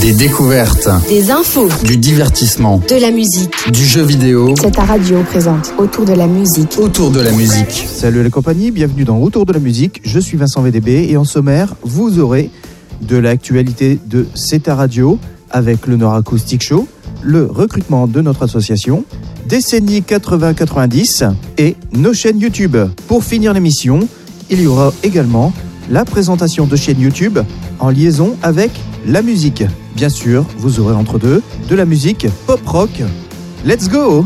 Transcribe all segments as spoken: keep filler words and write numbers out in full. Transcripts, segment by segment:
Des découvertes. Des infos. Du divertissement. De la musique. Du jeu vidéo. C'est ta radio présente Autour de la musique. Autour de la musique. Salut les compagnies, bienvenue dans Autour de la musique. Je suis Vincent V D B et en sommaire, vous aurez de l'actualité de C'est ta radio avec le Nord Acoustic Show, le recrutement de notre association, décennie quatre-vingts quatre-vingt-dix et nos chaînes YouTube. Pour finir l'émission, il y aura également la présentation de chaînes YouTube en liaison avec la musique. Bien sûr, vous aurez entre deux de la musique pop-rock. Let's go!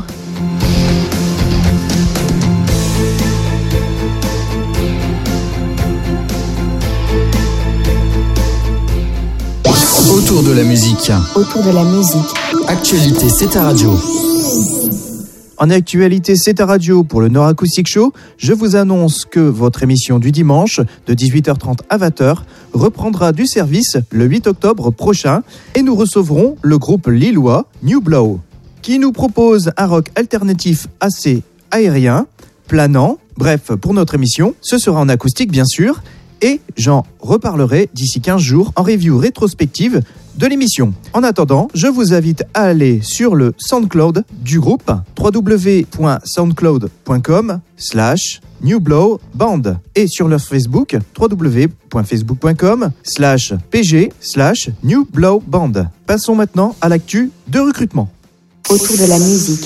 Autour de la musique. Autour de la musique. Actualité, c'est ta radio. En actualité, c'est ta radio pour le Nord Acoustic Show. Je vous annonce que votre émission du dimanche de dix-huit heures trente à vingt heures reprendra du service le huit octobre prochain et nous recevrons le groupe lillois New Blow qui nous propose un rock alternatif assez aérien, planant. Bref, pour notre émission, ce sera en acoustique bien sûr et j'en reparlerai d'ici quinze jours en review rétrospective de l'émission. En attendant, je vous invite à aller sur le SoundCloud du groupe www.soundcloud.com slash newblowband et sur leur Facebook www.facebook.com slash pg slash newblowband. Passons maintenant à l'actu de recrutement. Autour de la musique.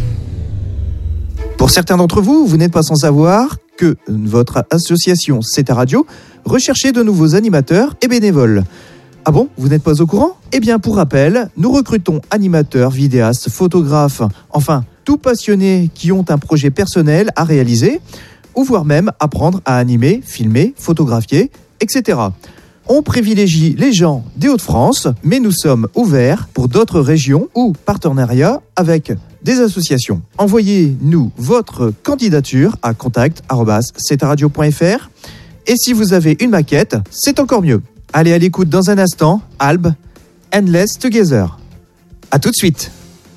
Pour certains d'entre vous, vous n'êtes pas sans savoir que votre association C'est ta radio recherchait de nouveaux animateurs et bénévoles. Ah bon, vous n'êtes pas au courant ? Eh bien, pour rappel, nous recrutons animateurs, vidéastes, photographes, enfin, tout passionnés qui ont un projet personnel à réaliser, ou voire même apprendre à animer, filmer, photographier, et cetera. On privilégie les gens des Hauts-de-France, mais nous sommes ouverts pour d'autres régions ou partenariats avec des associations. Envoyez-nous votre candidature à contact arobase c'est ta radio point f r et si vous avez une maquette, c'est encore mieux. Allez à l'écoute dans un instant, Alb, Endless Together. À tout de suite.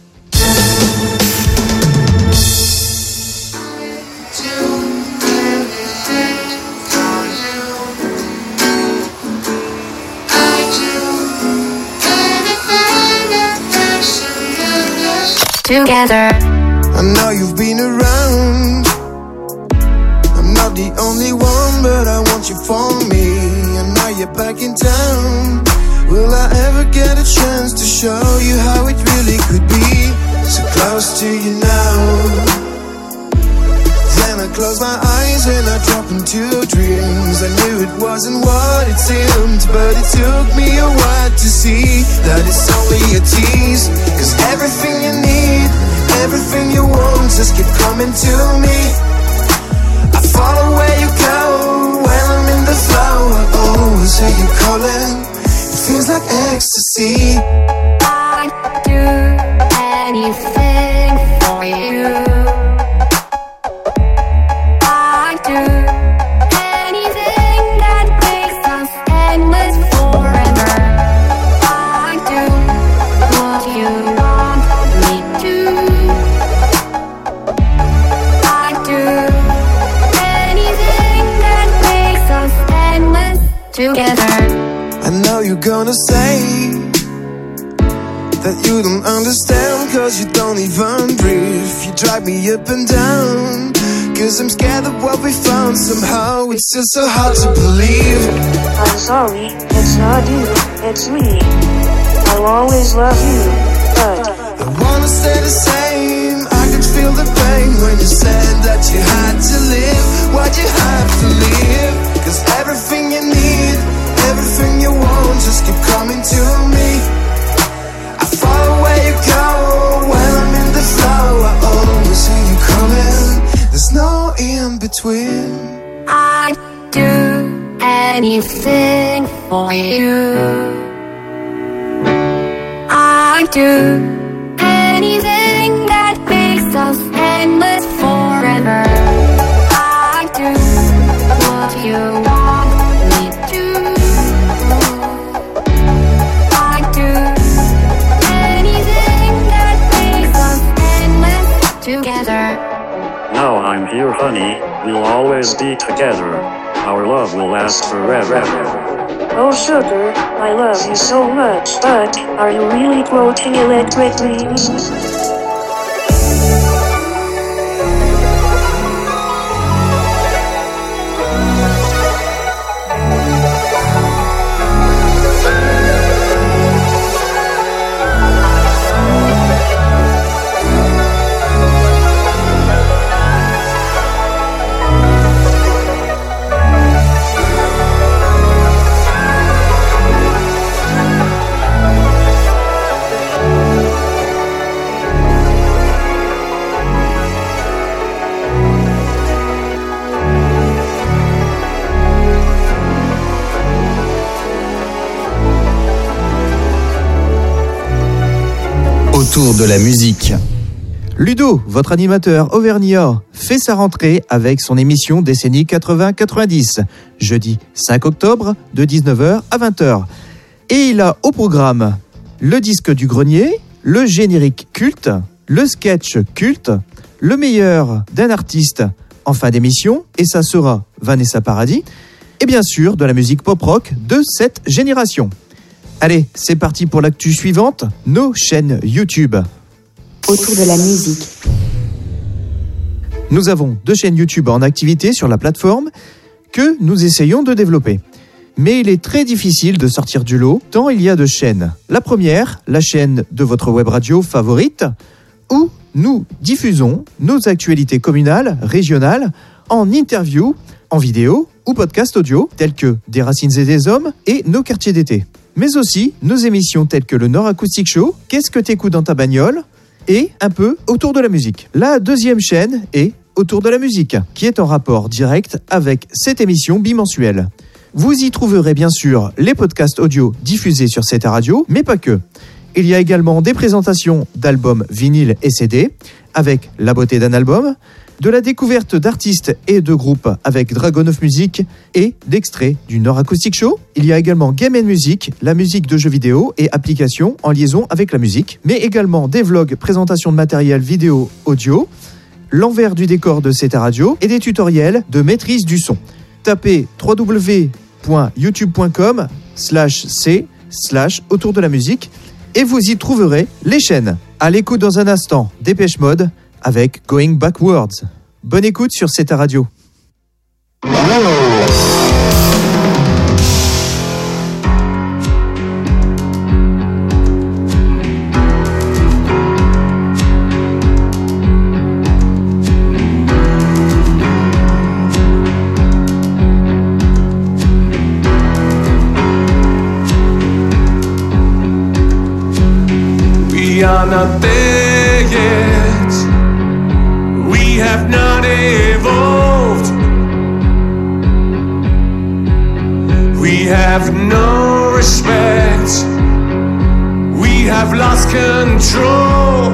Together. I know you've been around. I'm not the only one, but I want you for me. And now you're back in town. Will I ever get a chance to show you how it really could be? So close to you now. Then I close my eyes and I drop into dreams. I knew it wasn't what it seemed, but it took me a while to see that it's only a tease. Cause everything you need, everything you want, just keep coming to me. I follow where you go when I'm in the flow. I always hear you calling. It feels like ecstasy. I'd do anything for you. I'd do anything that makes us endless forever. I'd do what you want me to. I'd do anything that makes us endless together. I know you're gonna say that you don't understand, cause you don't even breathe. You drive me up and down, cause I'm scared of what we found. Somehow it's just so hard to believe. I'm sorry, it's not you, it's me. I'll always love you, but I wanna stay the same. I could feel the pain when you said that you had to live. Why'd you have to leave? Cause everything you need, everything you want, just keep coming to me. I follow where you go when I'm in the flow. I always see you coming. There's no in between. I'd do anything for you. I'd do anything that makes us endless forever. I'd do what you want me to. I'd do anything that makes us endless together. Now I'm here, honey. We'll always be together. Our love will last forever. Oh sugar, I love you so much. But are you really quoting electric dreams? Autour de la musique. Ludo, votre animateur auvergnat, fait sa rentrée avec son émission décennie quatre-vingts quatre-vingt-dix, jeudi cinq octobre de dix-neuf heures à vingt heures. Et il a au programme le disque du grenier, le générique culte, le sketch culte, le meilleur d'un artiste en fin d'émission, et ça sera Vanessa Paradis, et bien sûr de la musique pop-rock de cette génération. Allez, c'est parti pour l'actu suivante, nos chaînes YouTube. Autour de la musique. Nous avons deux chaînes YouTube en activité sur la plateforme que nous essayons de développer. Mais il est très difficile de sortir du lot tant il y a de chaînes. La première, la chaîne de votre web radio favorite, où nous diffusons nos actualités communales, régionales, en interview, en vidéo ou podcast audio, tels que Des Racines et des Hommes et Nos Quartiers d'été. Mais aussi nos émissions telles que le Nord Acoustic Show, Qu'est-ce que t'écoutes dans ta bagnole et un peu Autour de la musique. La deuxième chaîne est Autour de la musique, qui est en rapport direct avec cette émission bimensuelle. Vous y trouverez bien sûr les podcasts audio diffusés sur cette radio, mais pas que. Il y a également des présentations d'albums vinyles et C D, avec La beauté d'un album, de la découverte d'artistes et de groupes avec Dragon of Music et d'extraits du Nord Acoustic Show. Il y a également Game and Music, la musique de jeux vidéo et applications en liaison avec la musique, mais également des vlogs, présentations de matériel vidéo, audio, l'envers du décor de cette radio et des tutoriels de maîtrise du son. Tapez w w w point youtube point com slash c slash autour de la musique et vous y trouverez les chaînes. À l'écoute dans un instant, Dépêche Mode avec Going Backwards. Bonne écoute sur C T A Radio. We are not there yet. We have not evolved. We have no respect. We have lost control.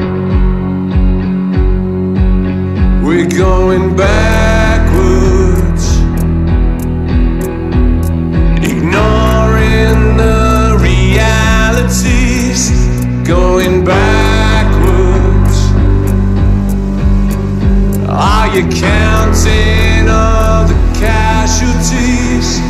We're going backwards, ignoring the realities. Going backwards. Are you counting all the casualties?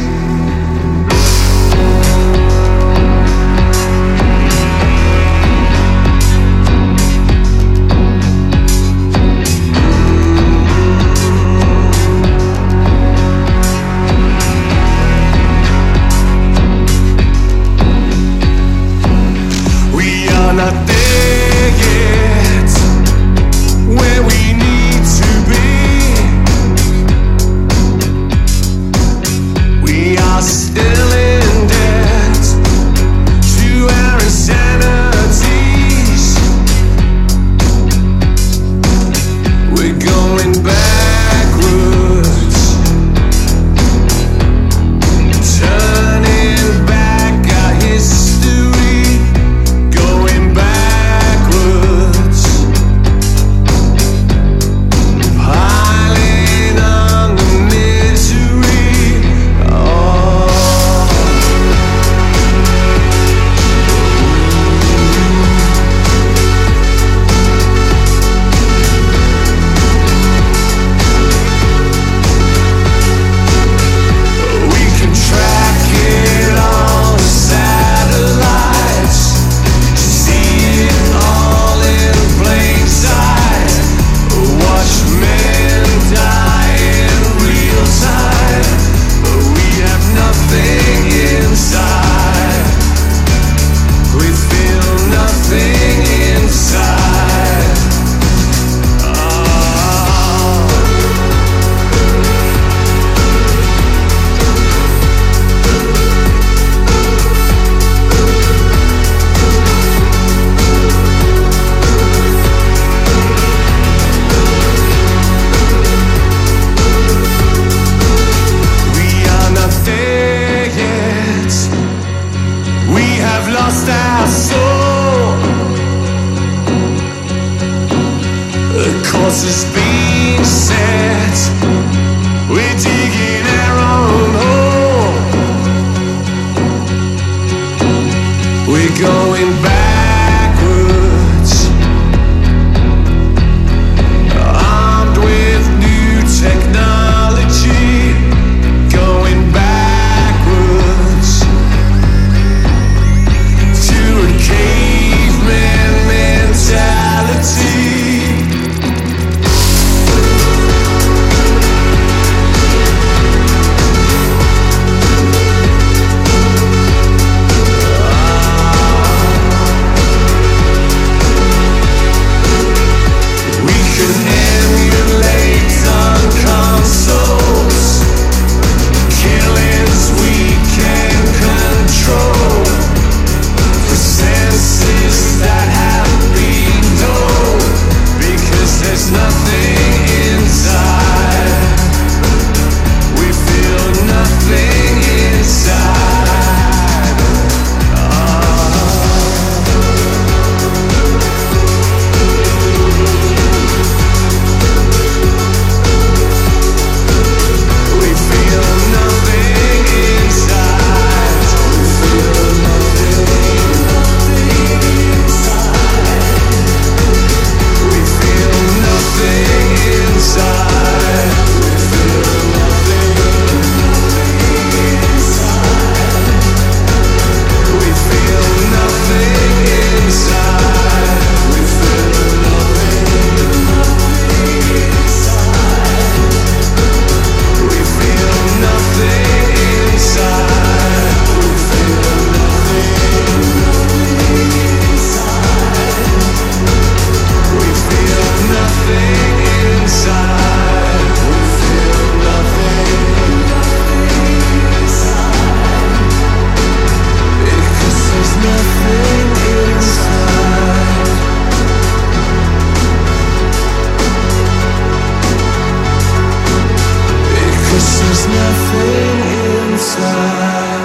there's nothing inside.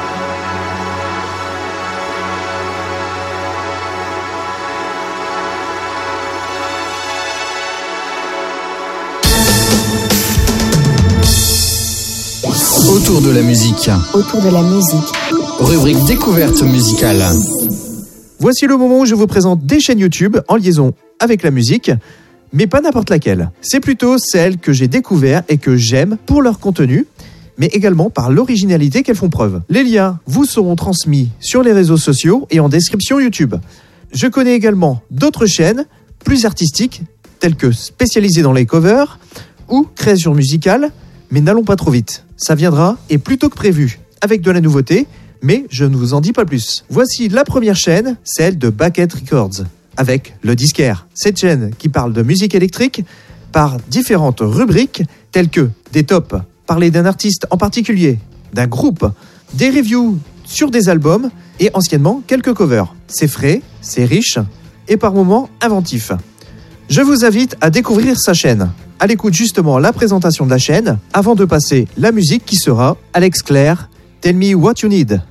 Autour de la musique. Autour de la musique. Rubrique découverte musicale. Voici le moment où je vous présente des chaînes YouTube en liaison avec la musique, mais pas n'importe laquelle. C'est plutôt celles que j'ai découvertes et que j'aime pour leur contenu, mais également par l'originalité qu'elles font preuve. Les liens vous seront transmis sur les réseaux sociaux et en description YouTube. Je connais également d'autres chaînes plus artistiques, telles que spécialisées dans les covers ou créations musicales, mais n'allons pas trop vite. Ça viendra et plus tôt que prévu, avec de la nouveauté, mais je ne vous en dis pas plus. Voici la première chaîne, celle de Bucket Records, avec le disquaire. Cette chaîne qui parle de musique électrique par différentes rubriques, telles que des tops, parler d'un artiste en particulier, d'un groupe, des reviews sur des albums et anciennement quelques covers. C'est frais, c'est riche et par moments inventif. Je vous invite à découvrir sa chaîne. À l'écoute justement la présentation de la chaîne avant de passer la musique qui sera Alex Clair, Tell Me What You Need.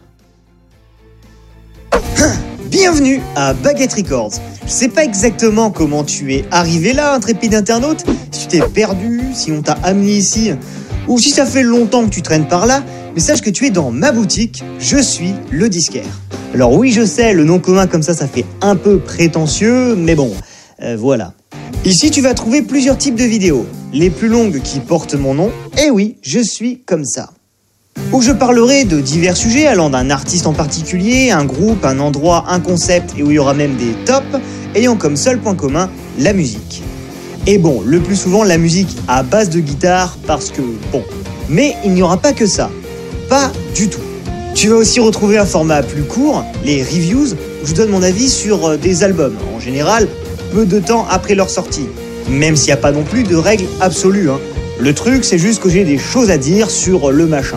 Bienvenue à Bucket Records. Je sais pas exactement comment tu es arrivé là, intrépide internaute, si tu t'es perdu, si on t'a amené ici, ou si ça fait longtemps que tu traînes par là, mais sache que tu es dans ma boutique, je suis le disquaire. Alors oui, je sais, le nom commun comme ça, ça fait un peu prétentieux, mais bon, euh, voilà. Ici, tu vas trouver plusieurs types de vidéos, les plus longues qui portent mon nom, et oui, je suis comme ça. Où je parlerai de divers sujets allant d'un artiste en particulier, un groupe, un endroit, un concept, et où il y aura même des tops, ayant comme seul point commun la musique. Et bon, le plus souvent la musique à base de guitare, parce que bon. Mais il n'y aura pas que ça. Pas du tout. Tu vas aussi retrouver un format plus court, les reviews, où je donne mon avis sur des albums, en général, peu de temps après leur sortie. Même s'il n'y a pas non plus de règles absolues. Hein. Le truc, c'est juste que j'ai des choses à dire sur le machin.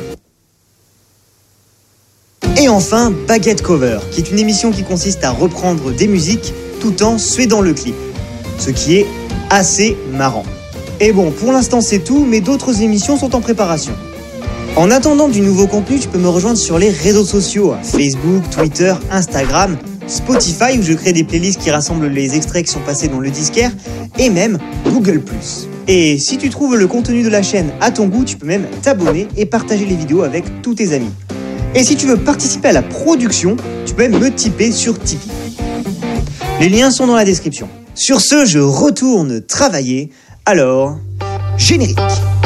Et enfin, Baguette Cover, qui est une émission qui consiste à reprendre des musiques tout en suédant le clip. Ce qui est assez marrant. Et bon, pour l'instant c'est tout, mais d'autres émissions sont en préparation. En attendant du nouveau contenu, tu peux me rejoindre sur les réseaux sociaux, Facebook, Twitter, Instagram, Spotify, où je crée des playlists qui rassemblent les extraits qui sont passés dans le disquaire, et même Google plus. Et si tu trouves le contenu de la chaîne à ton goût, tu peux même t'abonner et partager les vidéos avec tous tes amis. Et si tu veux participer à la production, tu peux même me tiper sur Tipeee. Les liens sont dans la description. Sur ce, je retourne travailler. Alors, générique.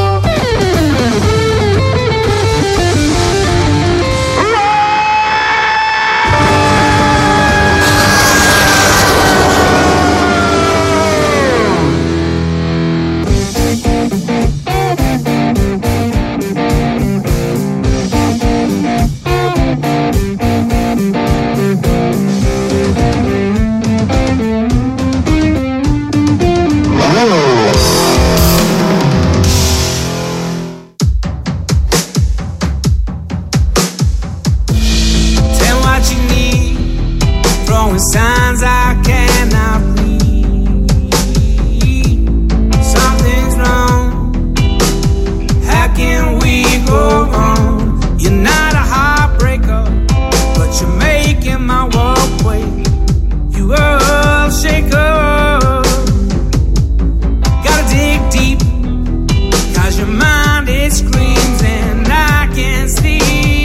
Signs I cannot read. Something's wrong. How can we go wrong? You're not a heartbreaker, but you're making my walkway. You earth shaker. Gotta dig deep, cause your mind it screams and I can't sleep.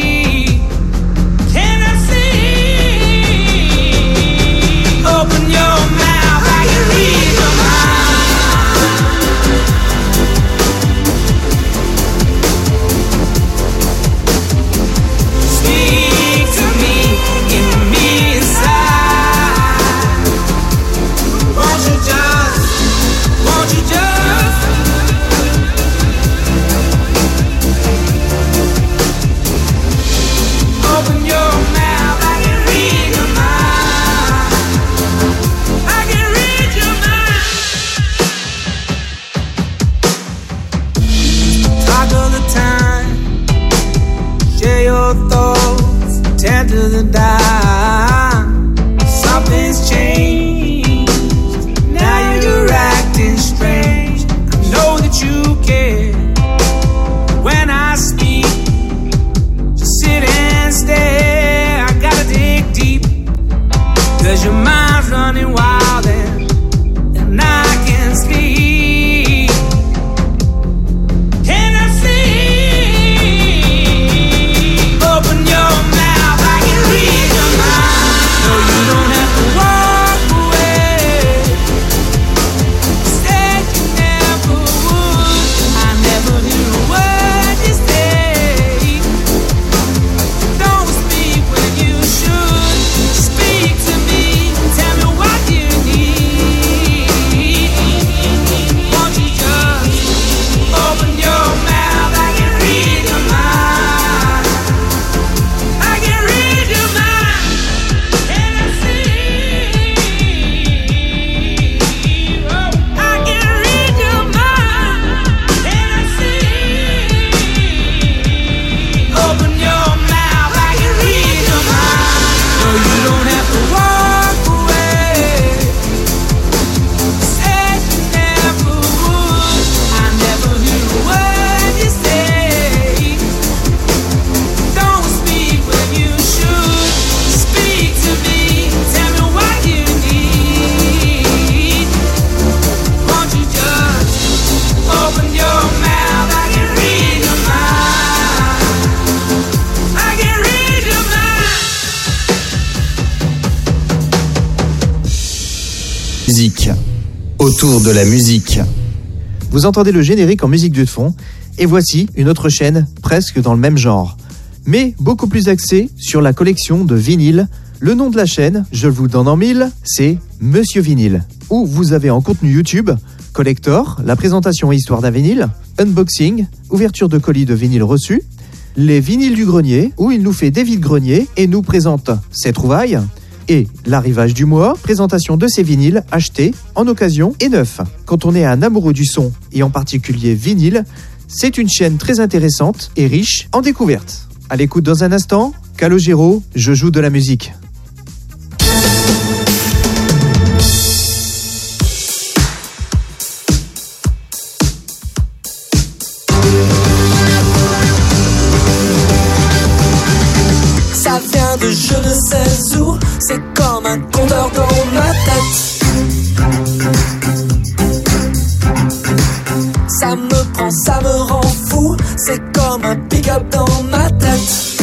Open your mouth, I can read your mind. Speak to me, give me inside. Won't you just, won't you just Autour de la musique. Vous entendez le générique en musique de fond, et voici une autre chaîne presque dans le même genre, mais beaucoup plus axée sur la collection de vinyles. Le nom de la chaîne, je vous le donne en mille, c'est Monsieur Vinyle, où vous avez en contenu YouTube Collector, la présentation et histoire d'un vinyle, Unboxing, ouverture de colis de vinyle reçus, les vinyles du grenier, où il nous fait des vides-greniers et nous présente ses trouvailles, et l'arrivage du mois, présentation de ces vinyles achetés en occasion et neufs. Quand on est un amoureux du son, et en particulier vinyle, c'est une chaîne très intéressante et riche en découvertes. À l'écoute dans un instant, Calogero, je joue de la musique. Ça vient de je ne sais où, c'est comme un compteur dans ma tête. Ça me prend, ça me rend fou, c'est comme un pick-up dans ma tête.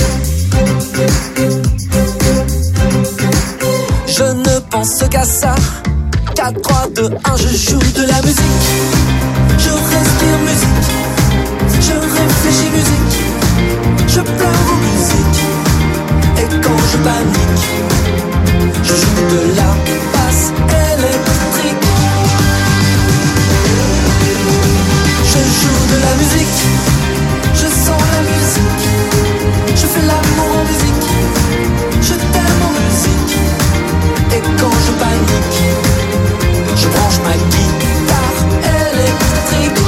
Je ne pense qu'à ça, quatre, trois, deux, un, je joue de la musique. Je respire musique, je réfléchis musique, je pleure en musique. Et quand je panique, je joue de la basse électrique. Je joue de la musique, je sens la musique, je fais l'amour en musique, je t'aime en musique. Et quand je panique, je branche ma guitare électrique.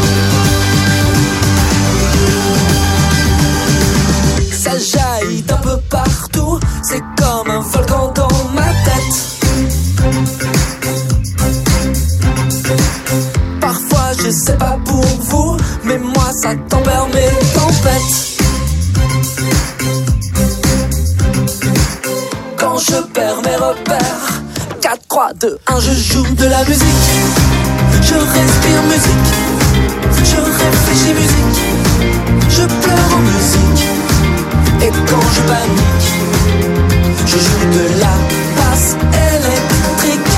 Ça jaillit d'un peu partout, c'est comme un volcan dans ma tête. Parfois je sais pas pour vous, mais moi ça tempère mes tempêtes. Quand je perds mes repères, quatre, trois, deux, un, je joue de la musique. Je respire musique, je réfléchis musique, je pleure en musique. Et quand je panique, je joue de la basse électrique.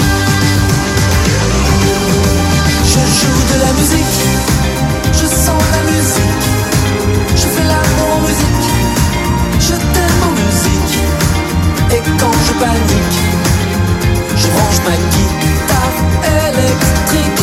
Je joue de la musique, je sens la musique, je fais l'amour en musique, je t'aime en musique. Et quand je panique, je range ma guitare électrique.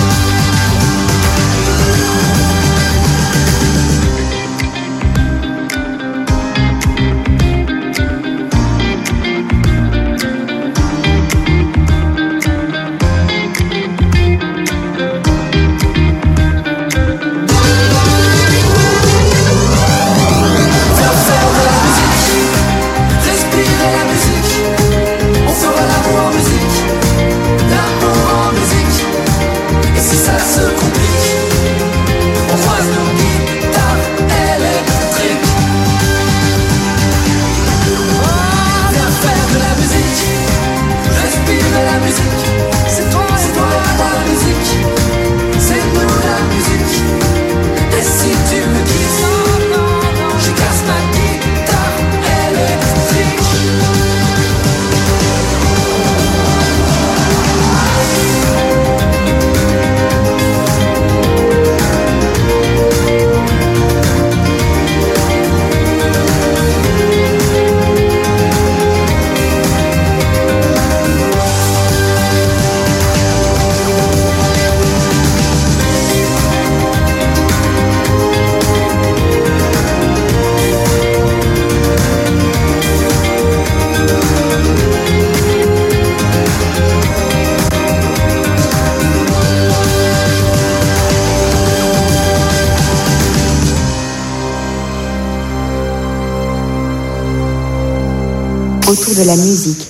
Autour de la musique.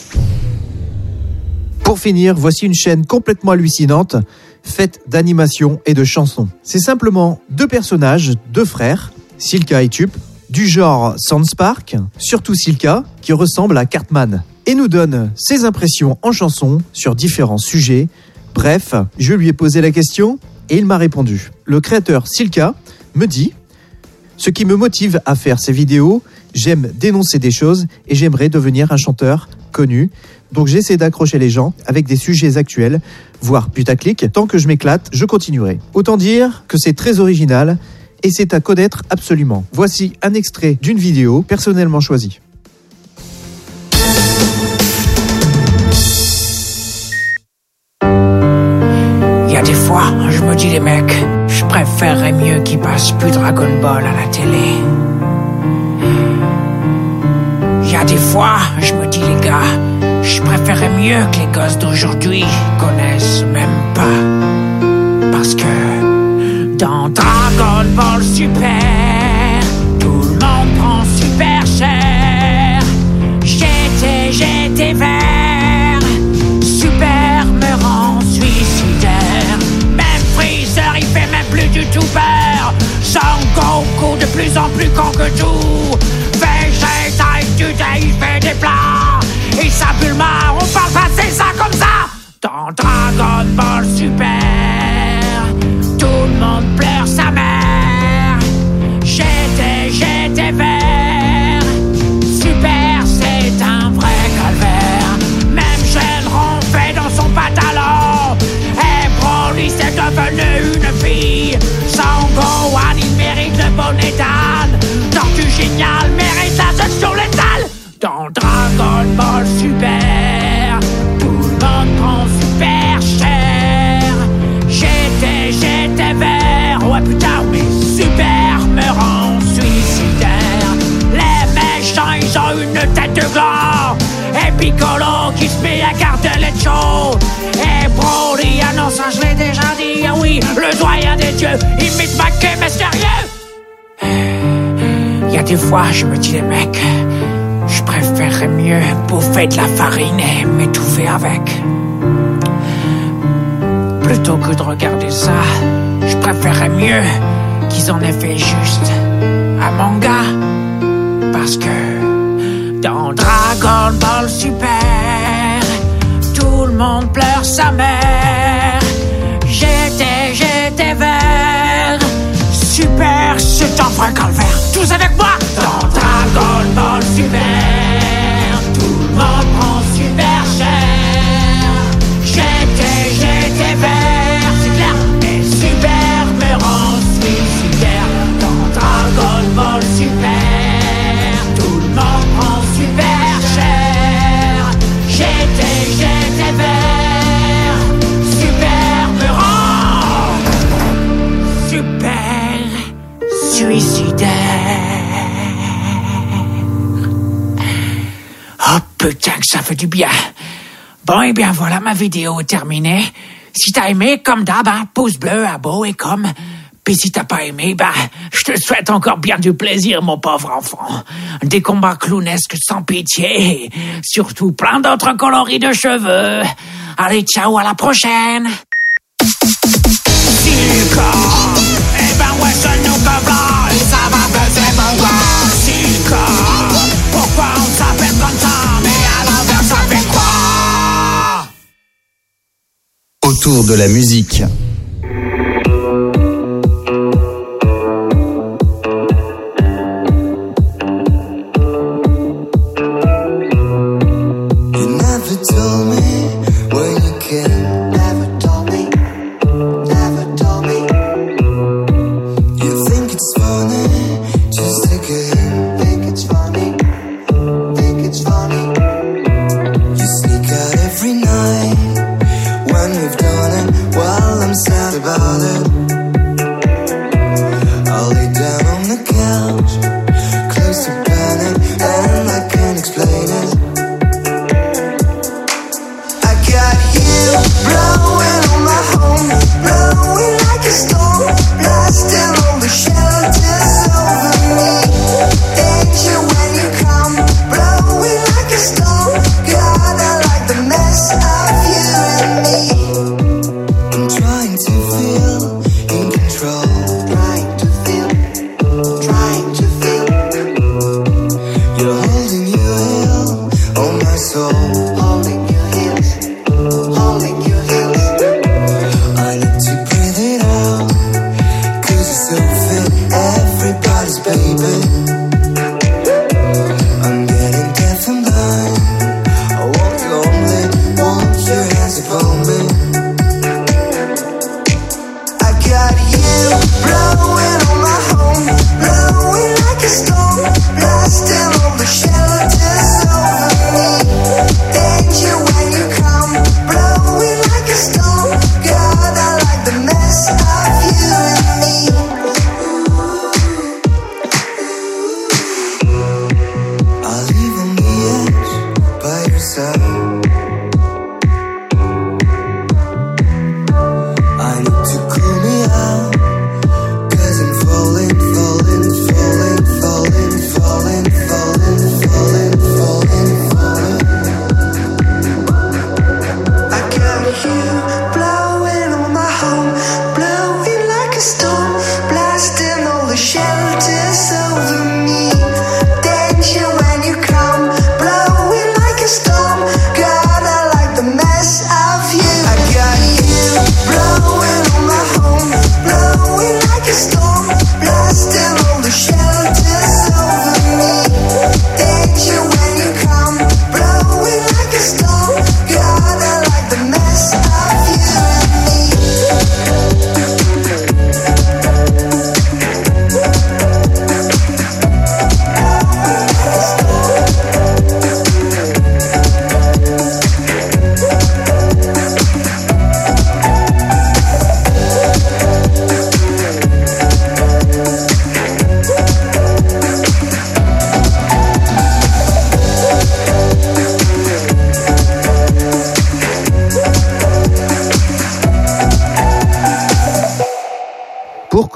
Pour finir, voici une chaîne complètement hallucinante, faite d'animations et de chansons. C'est simplement deux personnages, deux frères, Silka et Tup, du genre Sandspark, surtout Silka, qui ressemble à Cartman, et nous donne ses impressions en chansons sur différents sujets. Bref, je lui ai posé la question et il m'a répondu. Le créateur Silka me dit « Ce qui me motive à faire ces vidéos, j'aime dénoncer des choses et j'aimerais devenir un chanteur connu. Donc j'essaie d'accrocher les gens avec des sujets actuels, voire putaclic. Tant que je m'éclate, je continuerai. Autant dire que c'est très original et c'est à connaître absolument. Voici un extrait d'une vidéo personnellement choisie. Il y a des fois, je me dis les mecs, je préférerais mieux qu'ils passent plus Dragon Ball à la télé. Il y a des fois, je me dis les gars, je préférerais mieux que les gosses d'aujourd'hui connaissent même pas. Parce que dans Dragon Ball Super, tout le monde prend super cher. J'étais, j'étais vert, Super me rend suicidaire. Même Freezer, il fait même plus du tout peur. Son Goku de plus en plus con que tout. Vegeta et Tuta, il fait des plats. Et sa Bulma, on parle pas, c'est ça comme ça. Dans Dragon Ball Super, tout le monde pleure sa mère. J'étais, j'étais vert. Super, c'est un vrai calvaire. Même Shenron fait dans son pantalon. Et Broly, c'est devenu une fille. Son Gohan, il mérite le bonnet d'âne. Tortue Génial mérite la section létale. Dans Dragon Ball Super, tout le monde prend super cher. J'étais, j'étais vert. Ouais putain, mais Super me rend suicidaire. Les méchants, ils ont une tête de gland. Et Piccolo qui se met à garder les chauds. Et Broly, ah non, ça je l'ai déjà dit. Ah oui, le doyen des dieux imite Maquet, mais sérieux. Y'a des fois, je me dis les mecs, je préférerais mieux bouffer de la farine et m'étouffer avec. Plutôt que de regarder ça, je préférerais mieux qu'ils en aient fait juste un manga. Parce que dans Dragon Ball Super, tout le monde pleure sa mère. J'étais, j'étais vert. Super, c'est un vrai calvaire. Tous avec moi. Dans Dragon Ball Super, tout le monde prend super cher. J'étais, j'étais vert, c'est clair. Mais Super me rend suicidaire. Dans Dragon Ball Super, tout le monde prend super cher. J'étais, j'étais vert. Super me rend super suicidaire. Oh putain que ça fait du bien. Bon et bien voilà, ma vidéo est terminée. Si t'as aimé, comme d'hab, hein, pouce bleu, abo et comme. Puis si t'as pas aimé, bah, je te souhaite encore bien du plaisir, mon pauvre enfant. Des combats clownesques sans pitié. Surtout plein d'autres coloris de cheveux. Allez, ciao, à la prochaine. Silka, eh ben ouais, c'est nous comme là, et ça va baiser mon gars. Silka, pourquoi on s'appelle comme ça, mais à l'envers ça fait quoi? Autour de la musique.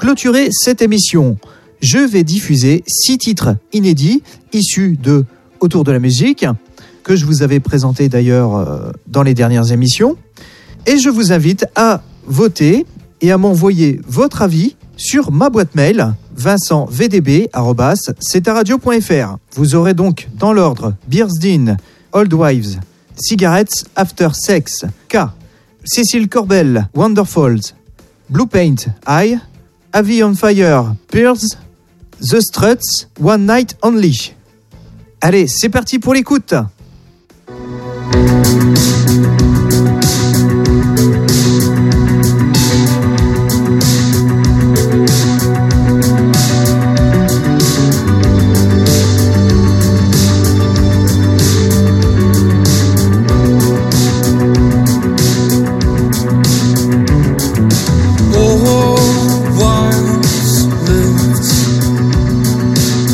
clôturer cette émission, je vais diffuser six titres inédits issus de Autour de la musique, que je vous avais présenté d'ailleurs euh, dans les dernières émissions. Et je vous invite à voter et à m'envoyer votre avis sur ma boîte mail vincent v d b arobase c t radio point f r. Vous aurez donc dans l'ordre Beersden, Old Wives, Cigarettes After Sex, K, Cécile Corbel, Wonderfalls, Blue Paint, I, Avi on Fire, Pearls, The Struts, One Night Only. Allez, c'est parti pour l'écoute.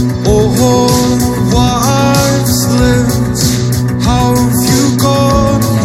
How have you gone?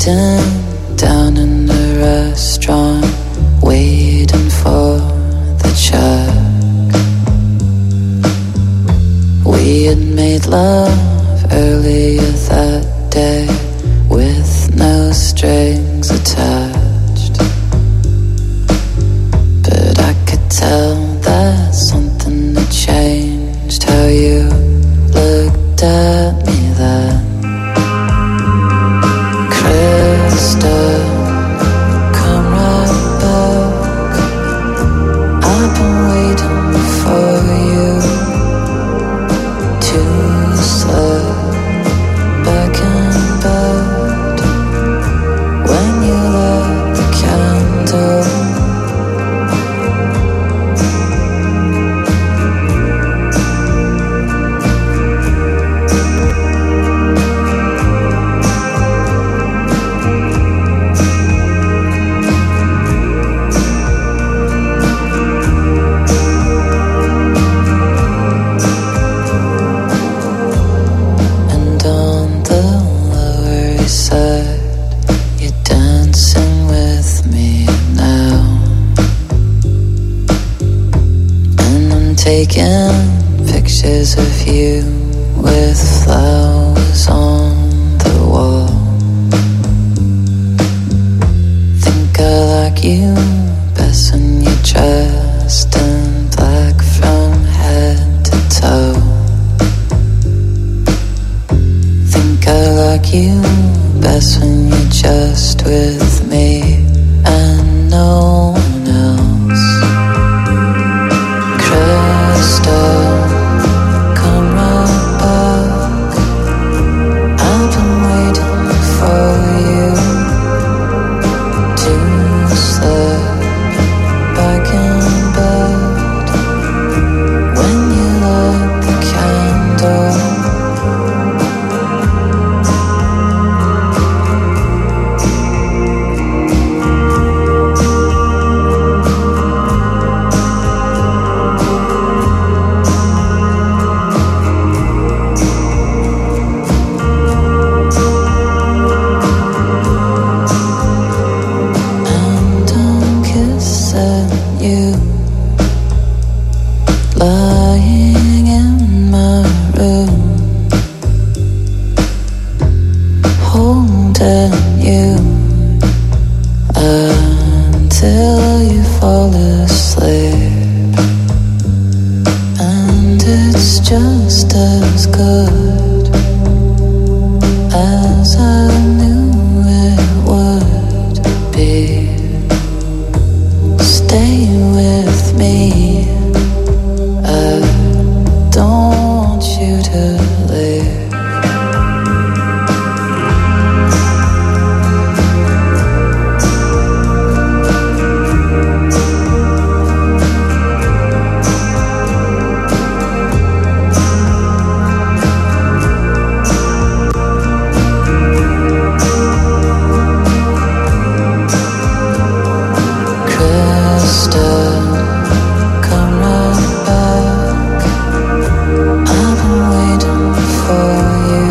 sitting down in the restaurant, waiting for the check. We had made love earlier that day with no strings attached, but I could tell that something had changed. How you looked at me then, Krista, come right back. I've been waiting for you to slip back in bed when you lit the candle. And on the Lower East Side, you're dancing with me now, and I'm taking pictures of you with flowers on the wall. Think I like you best when you're dressed in black from head to toe. Think I like you best when you're just with me and no one else. Krista, come right back. I've been waiting for you to slip back in bed when you light the candle. And I'm kissing you, lying in my room, holding you until you fall asleep. And it's just as good as I knew it would be. Stay with me, I don't want you to leave. Krista, come right back. I've been waiting for you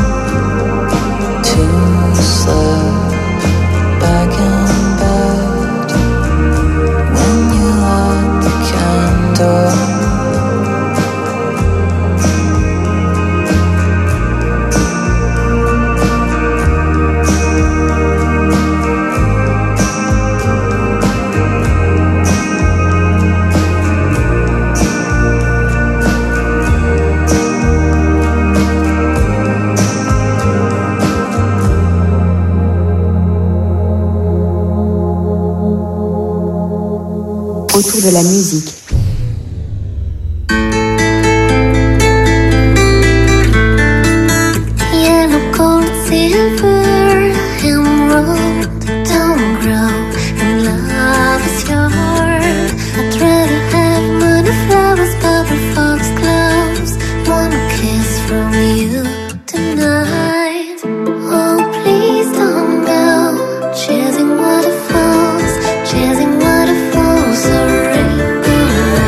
to slip back in bed when you light the candle. Autour de la musique. Yellow gold, silver, emerald, don't grow, and love is yours. I'd rather have money, flowers, bubble fox gloves, one kiss from you tonight. Oh, please don't go, chasing waterfalls, chasing waterfalls, a rainbow.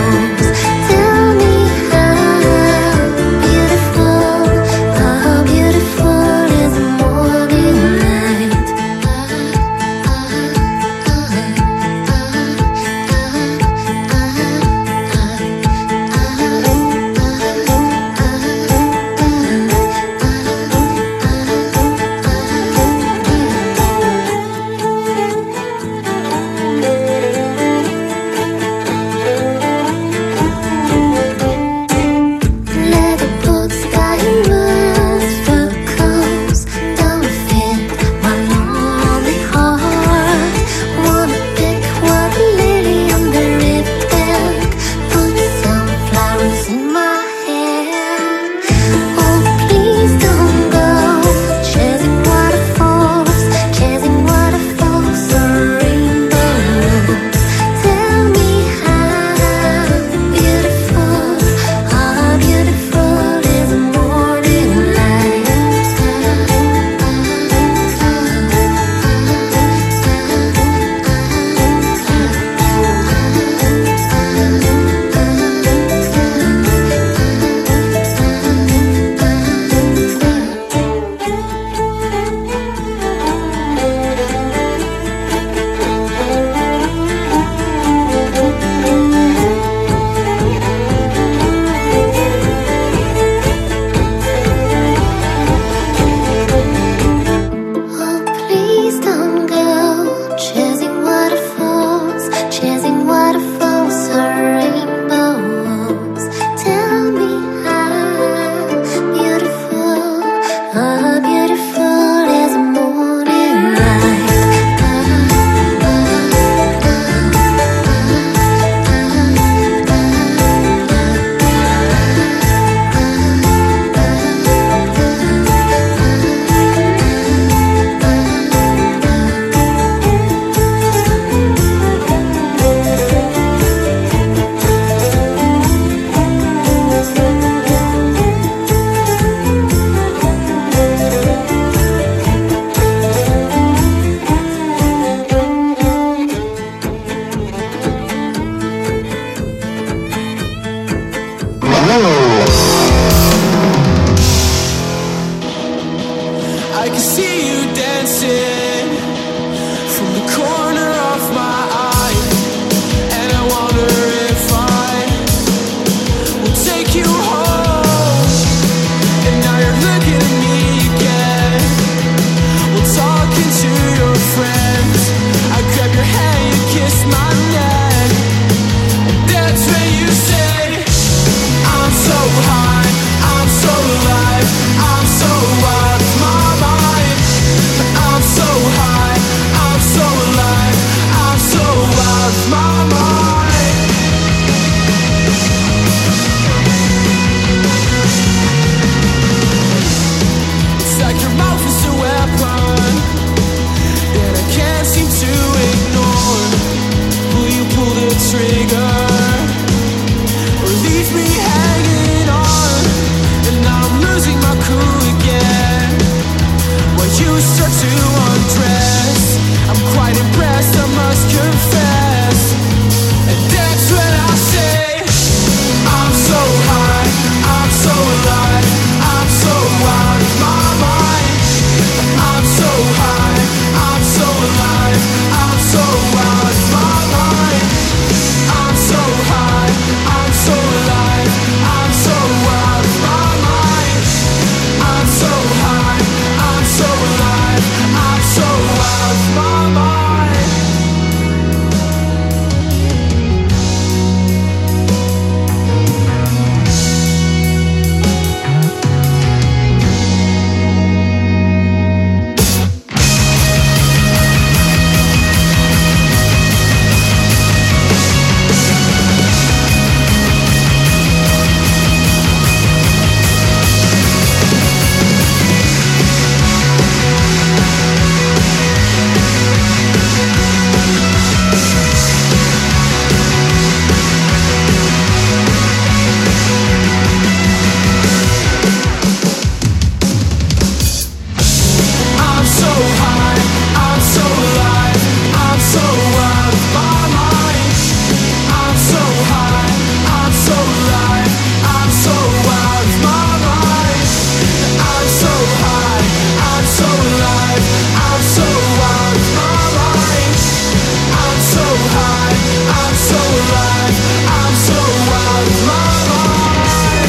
bigger, or leaves me hanging on. And now I'm losing my cool again. Well, you start to undress, I'm quite impressed, I must confess. And that's when I say, I'm so high, I'm so alive, I'm so out of my mind. I'm so high, I'm so alive, I'm so out of my mind. I'm so high, I'm so alive, I'm so out of my mind. I'm so high, I'm so alive, I'm so out of my mind. I'm so high, I'm so alive, I'm so out of my mind. I'm so high, I'm so alive, I'm so out of my mind. I'm so high, I'm so alive, I'm so out of my mind. I'm so high, I'm so alive, I'm so out of my mind.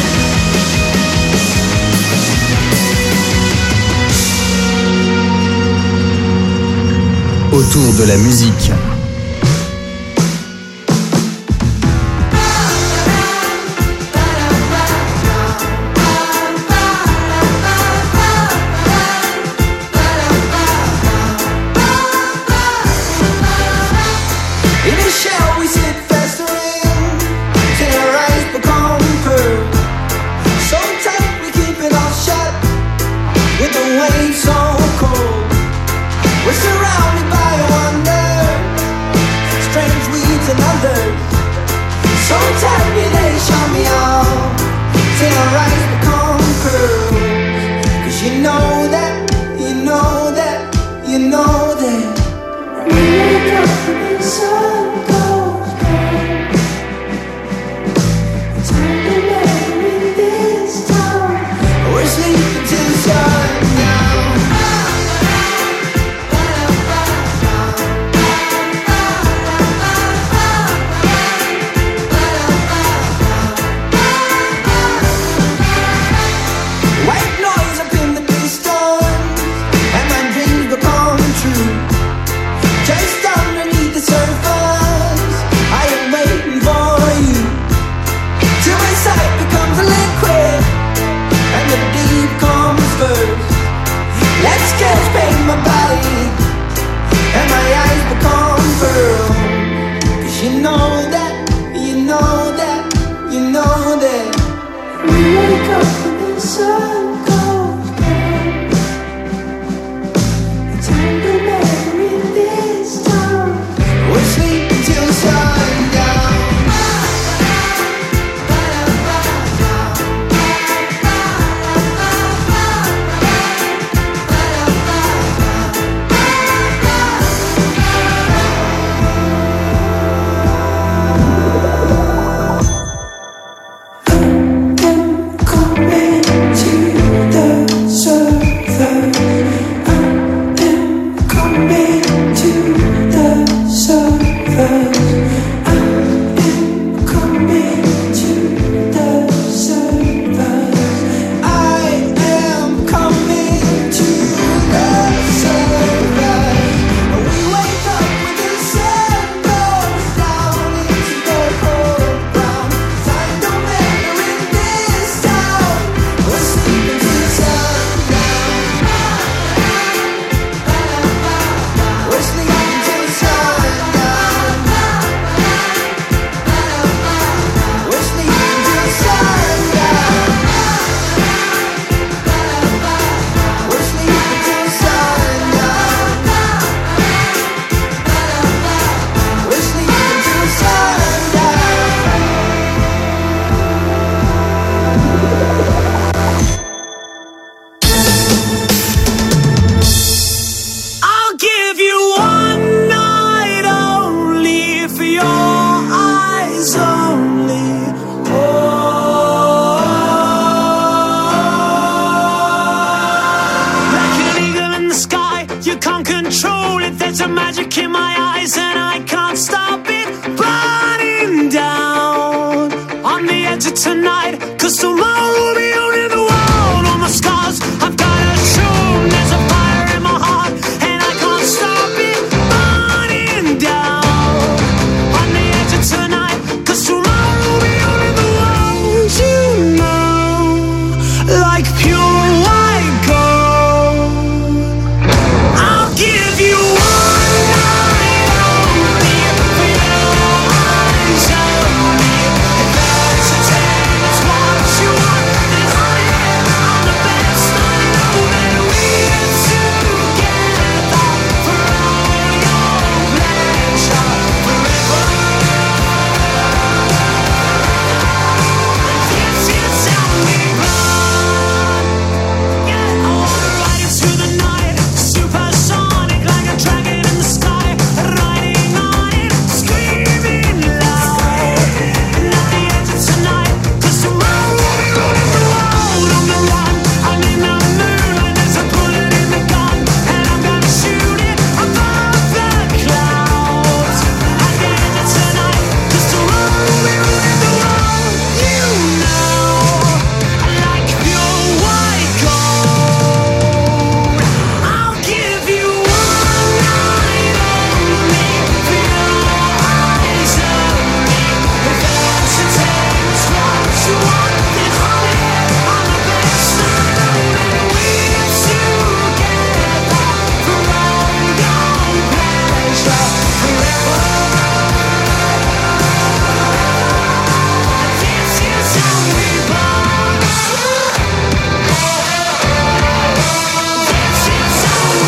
Autour de la musique. In a shell we sit festering, till our eyes become pearl. So tight we keep it all shut, with the waves so cold. We're surrounded by wonder, strange weeds and others. So tell me they show me all, till our eyes become pearls. Cause you know that, you know that, you know that we wake up and the sun goes down. It's time to live in this town. We're sleeping till sundown. White noise up in the distance, and my dreams become true. Just underneath the surface, I am waiting for you. Till my sight becomes a liquid, and the deep comes first. Let's sketch paint my body, and my eyes become pearl. Cause you know that, you know that, you know that we wake up and the sun goes down. It's time to live in this town. We're sleeping till sundown. Coming to edge of tonight, 'cause tomorrow will be only the world. All my scars, I've got a tune. There's a fire in my heart, and I can't stop it burning down. On the edge of tonight, 'cause tomorrow will be only the world. You know, like pure white gold, I'll give you one night only for your eyes only. If that's a tale, it's what you want, then honey, I'm the best. I know that we're together for all your pleasure forever. And yes, yes, how we run. Yeah, I wanna ride into the night, supersonic like a dragon in the sky, riding on it, screaming loud. And at the edge of tonight, 'cause tomorrow will be running the world on the run. I'm in the moonlight, there's a bullet in the gun, and I'm gonna shoot it above the clouds. At the edge of tonight, 'cause tomorrow will be running the world. You know, like pure white gold, I'll give you one night only for your eyes only. If that's a tale, it's what you want, then honey, I'm the best. I know that we're together for all your pleasure forever. This is how we run. This is how we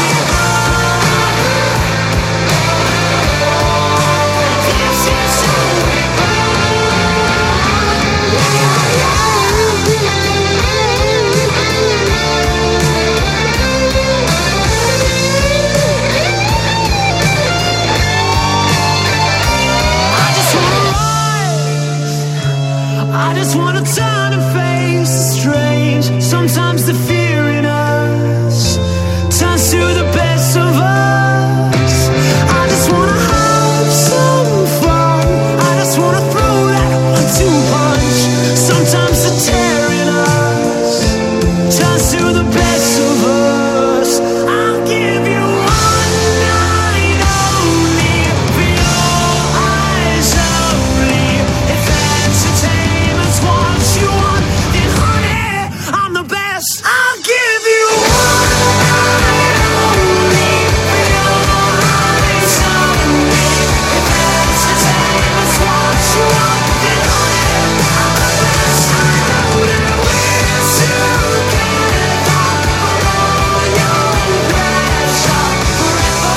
I just wanna rise. I just wanna turn and face the strange. Sometimes the fear in us turns to the best of us. I just wanna have some fun. I just wanna throw that one-two punch. Sometimes the terror in us turns to the best of us. I'll give you one night only for your eyes only. If that's a tale, it's what you want, then honey, I'm the best. I'll give you one night only for your eyes only. If that's a tale, it's what you want, then honey, I'm the best. I know that we're together for all your pleasure forever.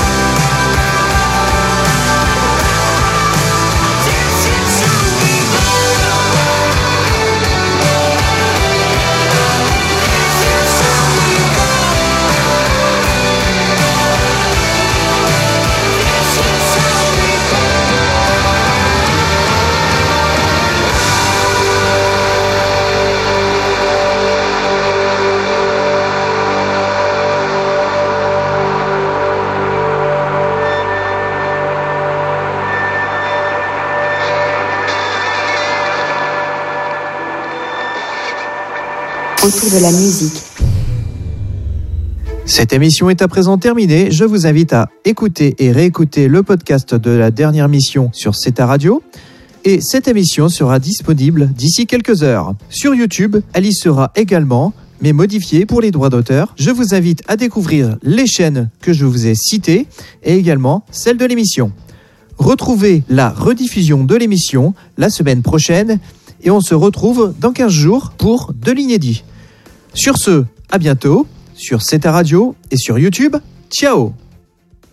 This is how we Autour de la musique. Cette émission est à présent terminée. Je vous invite à écouter et réécouter le podcast de la dernière mission sur C T A Radio. Et cette émission sera disponible d'ici quelques heures. Sur YouTube, elle y sera également, mais modifiée pour les droits d'auteur. Je vous invite à découvrir les chaînes que je vous ai citées et également celle de l'émission. Retrouvez la rediffusion de l'émission la semaine prochaine et on se retrouve dans quinze jours pour de l'inédit. Sur ce, à bientôt sur C T A Radio et sur YouTube. Ciao!